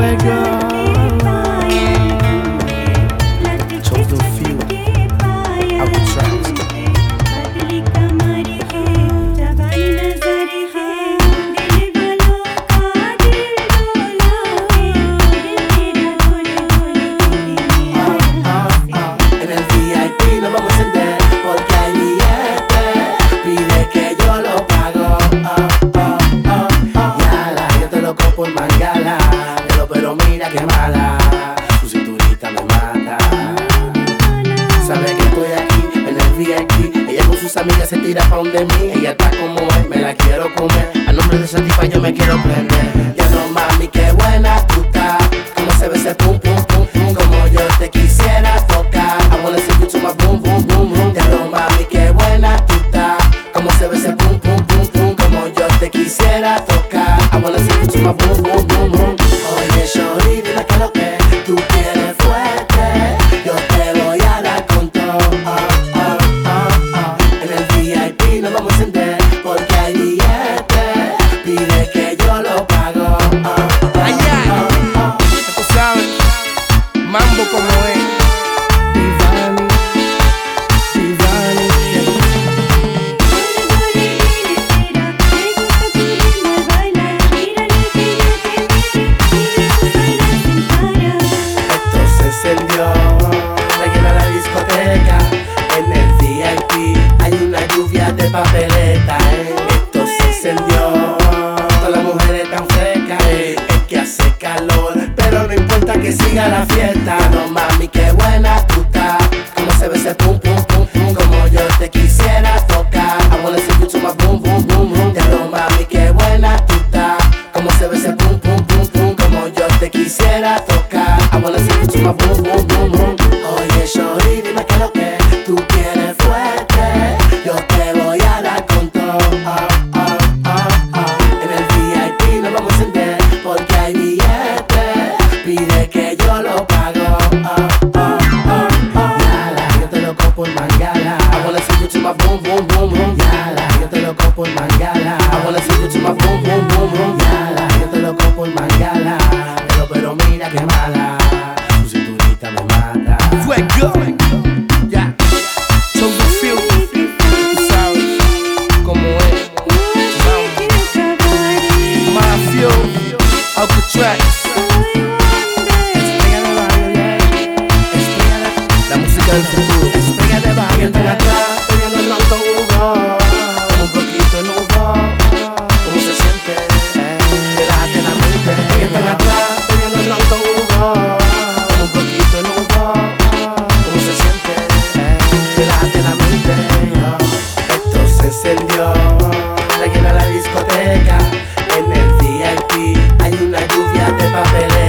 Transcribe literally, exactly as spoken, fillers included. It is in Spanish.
Amiga se tira pa' donde mí, ella está como es, me la quiero comer. A nombre de Satisfy yo me quiero prender. Ya no mami, qué buena tú estás. Como se ve ese pum pum pum pum, como yo te quisiera tocar. I wanna see you to my boom boom boom boom. Ya no mami, qué buena tú estás. Como se ve ese pum pum pum pum, como yo te quisiera tocar. I wanna see you to my boom boom boom boom. Oye shorty, dime que lo que tú quieres fuerte, yo te voy a dar con todo. Nos vamos a encender porque hay billetes. Pide que yo lo pago. Oh, ay, ay. Oh, oh, oh. Tú sabes, mambo como es. Divani, Divani. Esto se encendió, se llena la discoteca. En el V I P hay una lluvia de papeleta, eh. Esto se encendió, todas las mujeres tan frescas, eh. Es que hace calor, pero no importa que siga la fiesta. No mami, qué buena tú estás. Como se ve ese pum pum pum pum, como yo te quisiera tocar. I wanna see you to my boom boom boom boom. Ya no mami, qué buena tú estás. Como se ve ese pum pum pum pum, como yo te quisiera tocar. I wanna see you to my boom boom boom boom. Oye shorty, dime que lo que tú quieres fuerte, yo te voy a dar con todo. Oh, oh, oh, oh. En el V I P nos vamos a encender porque hay billetes. Pide que yo lo pago. Oh, oh, oh, oh. Yala, yo te lo cojo por mangala. I wanna see you to my boom boom boom boom. Yala, yo te lo cojo por mangala. I wanna see you to my boom boom boom boom. Yala, yo te lo cojo por mangala. Pero, pero mira que mala, tu cinturita me mata. Fuego. Ya. So you feel, tú sabes cómo es. Mafio, Alcatraz. La música del futuro. Estrella de barrio, estoy atrás, bebiendo el ron con Hugo. Con un poquito de nubo. ¿Cómo se siente? Relájate la mente. Estoy atrás, bebiendo el ron con Hugo. Con un poquito de nubo. ¿Cómo se siente? Relájate la mente. Esto se encendió, se llena la discoteca. En el V I P hay una lluvia de papeles.